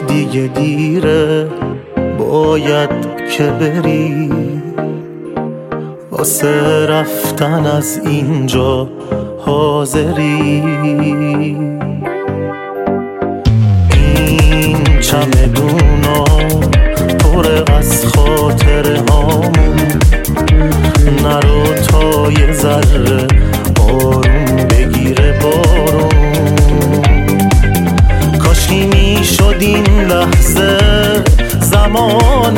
دیگه دیره، باید که بری واسه رفتن از اینجا حاضری. این چمدونا پر از خاطره هامون، نرو تا یه ذره آروم بگیره بارون. کاشکی میشد این لحظه زمان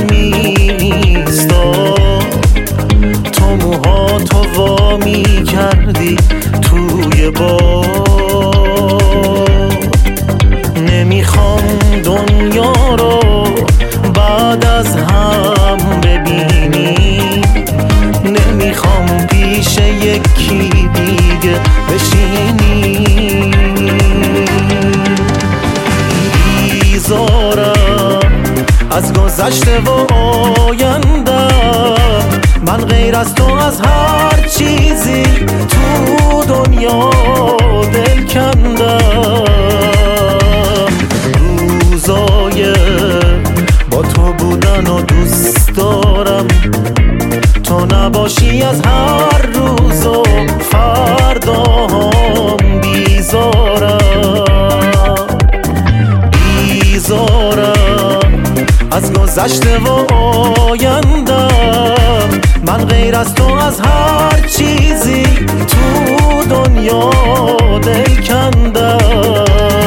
میستاد، تو موهاتو وا میکردی توی باد. نمیخوام دنیا رو بعد از هم ببینی، نمیخوام پیش یکی دیگه بشینی. بیزارم از گذشته و آینده، من غیر از تو از هر چیزی تو دنیا دل کندم. روزای با تو بودن و دوست دارم، تو نباشی از هر روز و فرداهام بیزارم. بیزارم از گذشته و آینده، من غیر از تو از هر چیزی تو دنیا دل کندم.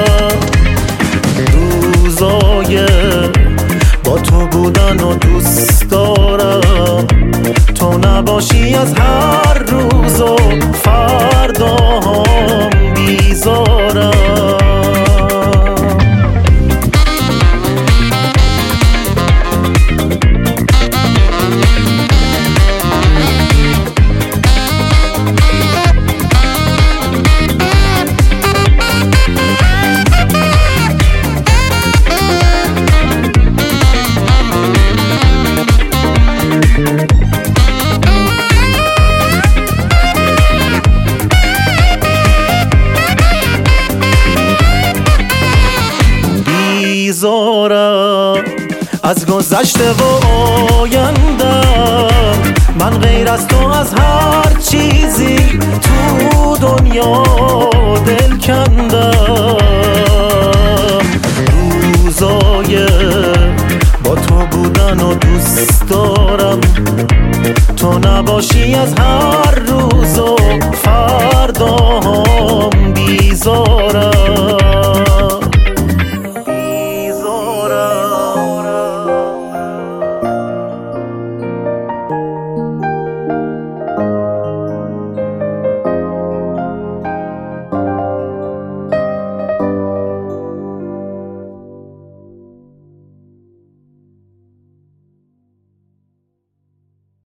روزای با تو بودن و دوست دارم، تو نباشی از هر روز و فرداهام بیزارم. بیزارم از گذشته و آینده، من غیر از تو از هر چیزی تو دنیا دل کندم. روزای با تو بودن و دوست دارم، تو نباشی از هر روز و فرداهام بیزارم.